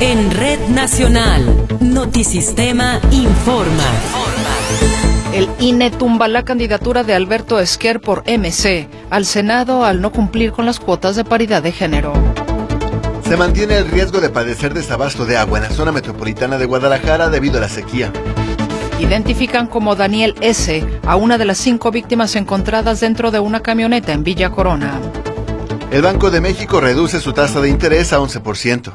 En Red Nacional, Notisistema informa. El INE tumba la candidatura de Alberto Esquer por MC al Senado al no cumplir con las cuotas de paridad de género. Se mantiene el riesgo de padecer desabasto de agua en la zona metropolitana de Guadalajara debido a la sequía. Identifican como Daniel S. a una de las 5 víctimas encontradas dentro de una camioneta en Villa Corona. El Banco de México reduce su tasa de interés a 11%.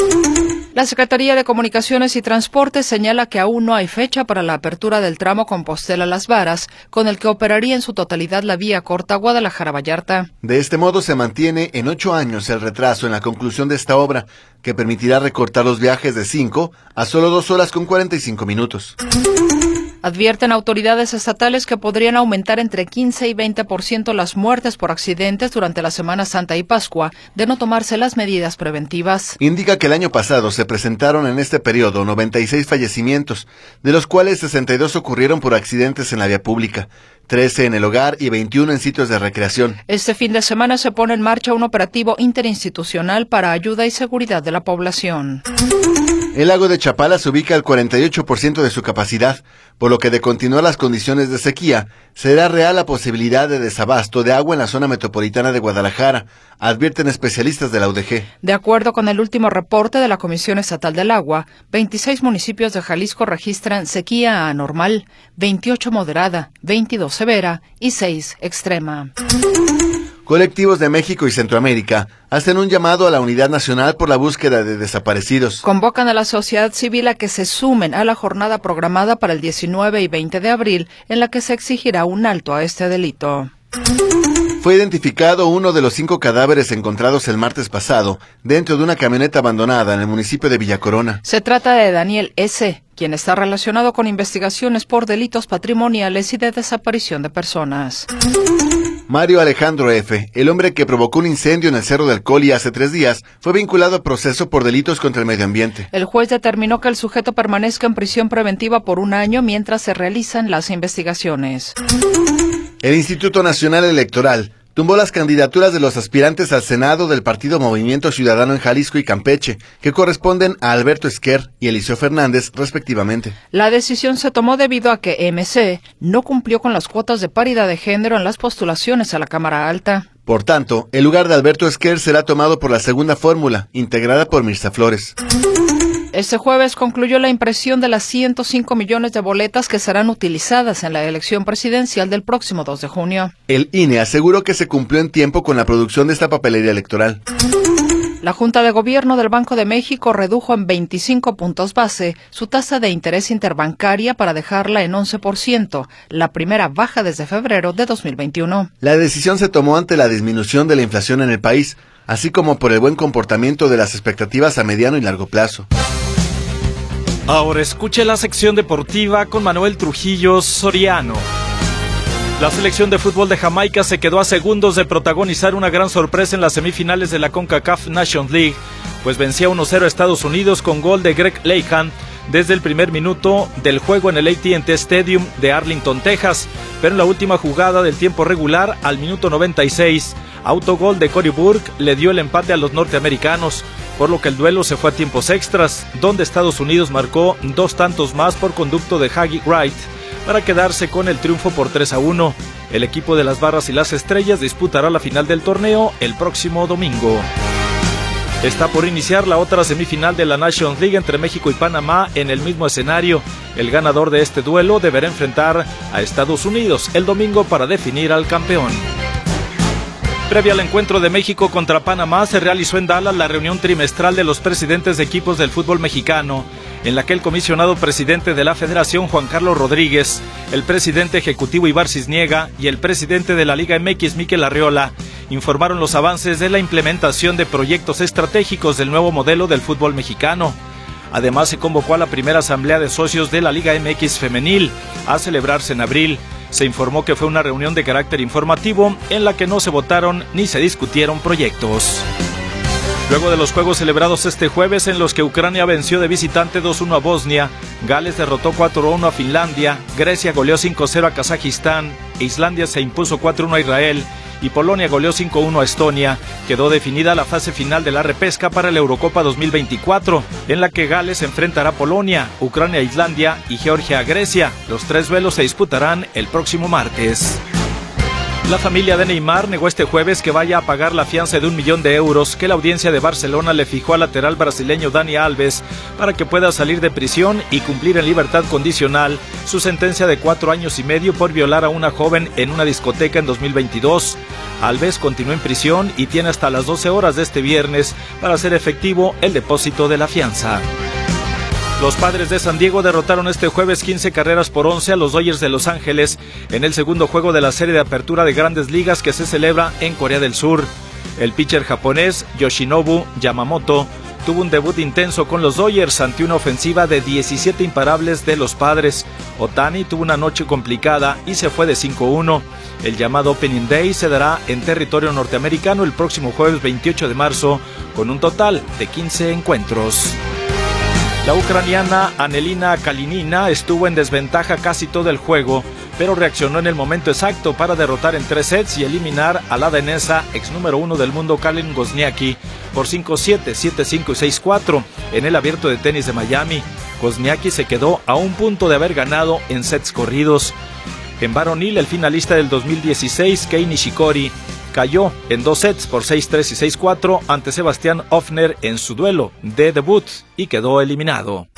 La Secretaría de Comunicaciones y Transportes señala que aún no hay fecha para la apertura del tramo Compostela-Las Varas, con el que operaría en su totalidad la vía corta Guadalajara-Vallarta. De este modo se mantiene en 8 años el retraso en la conclusión de esta obra, que permitirá recortar los viajes de 5 a solo 2 horas con 45 minutos. Advierten autoridades estatales que podrían aumentar entre 15 y 20% las muertes por accidentes durante la Semana Santa y Pascua, de no tomarse las medidas preventivas. Indica que el año pasado se presentaron en este periodo 96 fallecimientos, de los cuales 62 ocurrieron por accidentes en la vía pública, 13 en el hogar y 21 en sitios de recreación. Este fin de semana se pone en marcha un operativo interinstitucional para ayuda y seguridad de la población. El lago de Chapala se ubica al 48% de su capacidad, por lo que de continuar las condiciones de sequía, será real la posibilidad de desabasto de agua en la zona metropolitana de Guadalajara, advierten especialistas de la UDG. De acuerdo con el último reporte de la Comisión Estatal del Agua, 26 municipios de Jalisco registran sequía anormal, 28 moderada, 22 severa y 6 extrema. Colectivos de México y Centroamérica hacen un llamado a la unidad nacional por la búsqueda de desaparecidos. Convocan a la sociedad civil a que se sumen a la jornada programada para el 19 y 20 de abril, en la que se exigirá un alto a este delito. Fue identificado uno de los 5 cadáveres encontrados el martes pasado dentro de una camioneta abandonada en el municipio de Villa Corona. Se trata de Daniel S., quien está relacionado con investigaciones por delitos patrimoniales y de desaparición de personas. Mario Alejandro F., el hombre que provocó un incendio en el Cerro del Coli hace 3 días, fue vinculado a proceso por delitos contra el medio ambiente. El juez determinó que el sujeto permanezca en prisión preventiva por 1 año mientras se realizan las investigaciones. El Instituto Nacional Electoral tumbó las candidaturas de los aspirantes al Senado del Partido Movimiento Ciudadano en Jalisco y Campeche, que corresponden a Alberto Esquer y Eliseo Fernández, respectivamente. La decisión se tomó debido a que MC no cumplió con las cuotas de paridad de género en las postulaciones a la Cámara Alta. Por tanto, el lugar de Alberto Esquer será tomado por la segunda fórmula, integrada por Mirza Flores. Este jueves concluyó la impresión de las 105 millones de boletas que serán utilizadas en la elección presidencial del próximo 2 de junio. El INE aseguró que se cumplió en tiempo con la producción de esta papelería electoral. La Junta de Gobierno del Banco de México redujo en 25 puntos base su tasa de interés interbancaria para dejarla en 11%, la primera baja desde febrero de 2021. La decisión se tomó ante la disminución de la inflación en el país, así como por el buen comportamiento de las expectativas a mediano y largo plazo. Ahora escuche la sección deportiva con Manuel Trujillo Soriano. La selección de fútbol de Jamaica se quedó a segundos de protagonizar una gran sorpresa en las semifinales de la CONCACAF Nations League, pues vencía 1-0 a Estados Unidos con gol de Greg Leighton desde el primer minuto del juego en el AT&T Stadium de Arlington, Texas, pero en la última jugada del tiempo regular, al minuto 96, autogol de Cory Burke le dio el empate a los norteamericanos, por lo que el duelo se fue a tiempos extras, donde Estados Unidos marcó 2 tantos más por conducto de Haggy Wright, para quedarse con el triunfo por 3-1. El equipo de las Barras y las Estrellas disputará la final del torneo el próximo domingo. Está por iniciar la otra semifinal de la Nations League entre México y Panamá en el mismo escenario. El ganador de este duelo deberá enfrentar a Estados Unidos el domingo para definir al campeón. Previa al encuentro de México contra Panamá, se realizó en Dallas la reunión trimestral de los presidentes de equipos del fútbol mexicano, en la que el comisionado presidente de la Federación, Juan Carlos Rodríguez, el presidente ejecutivo Ibar Cisniega y el presidente de la Liga MX, Mikel Arriola, informaron los avances de la implementación de proyectos estratégicos del nuevo modelo del fútbol mexicano. Además, se convocó a la primera asamblea de socios de la Liga MX femenil, a celebrarse en abril. Se informó que fue una reunión de carácter informativo en la que no se votaron ni se discutieron proyectos. Luego de los juegos celebrados este jueves, en los que Ucrania venció de visitante 2-1 a Bosnia, Gales derrotó 4-1 a Finlandia, Grecia goleó 5-0 a Kazajistán, e Islandia se impuso 4-1 a Israel, y Polonia goleó 5-1 a Estonia. Quedó definida la fase final de la repesca para la Eurocopa 2024, en la que Gales enfrentará a Polonia, Ucrania a Islandia y Georgia a Grecia. Los 3 duelos se disputarán el próximo martes. La familia de Neymar negó este jueves que vaya a pagar la fianza de €1 millón que la audiencia de Barcelona le fijó al lateral brasileño Dani Alves para que pueda salir de prisión y cumplir en libertad condicional su sentencia de 4 años y medio por violar a una joven en una discoteca en 2022. Alves continúa en prisión y tiene hasta las 12 horas de este viernes para hacer efectivo el depósito de la fianza. Los Padres de San Diego derrotaron este jueves 15-11 a los Dodgers de Los Ángeles en el segundo juego de la serie de apertura de Grandes Ligas que se celebra en Corea del Sur. El pitcher japonés Yoshinobu Yamamoto tuvo un debut intenso con los Dodgers ante una ofensiva de 17 imparables de los Padres. Ohtani tuvo una noche complicada y se fue de 5-1. El llamado Opening Day se dará en territorio norteamericano el próximo jueves 28 de marzo con un total de 15 encuentros. La ucraniana Anelina Kalinina estuvo en desventaja casi todo el juego, pero reaccionó en el momento exacto para derrotar en 3 sets y eliminar a la danesa ex número 1 del mundo Karen Wozniacki por 5-7, 7-5 y 6-4 en el Abierto de Tenis de Miami. Wozniacki se quedó a un punto de haber ganado en sets corridos. En varonil, el finalista del 2016, Kei Nishikori, cayó en 2 sets por 6-3 y 6-4 ante Sebastián Ofner en su duelo de debut y quedó eliminado.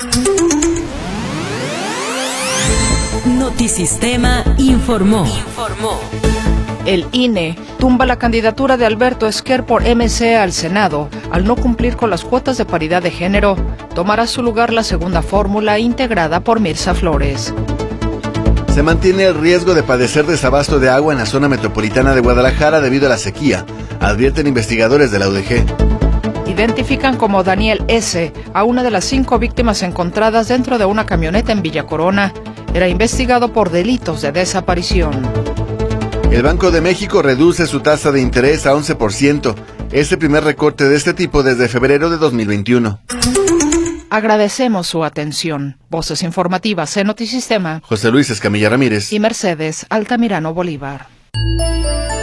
Notisistema informó. El INE tumba la candidatura de Alberto Esquer por MC al Senado. Al no cumplir con las cuotas de paridad de género, tomará su lugar la segunda fórmula integrada por Mirza Flores. Se mantiene el riesgo de padecer desabasto de agua en la zona metropolitana de Guadalajara debido a la sequía, advierten investigadores de la UDG. Identifican como Daniel S. a una de las 5 víctimas encontradas dentro de una camioneta en Villa Corona. Era investigado por delitos de desaparición. El Banco de México reduce su tasa de interés a 11%. Es el primer recorte de este tipo desde febrero de 2021. Agradecemos su atención. Voces informativas en Notisistema. José Luis Escamilla Ramírez y Mercedes Altamirano Bolívar.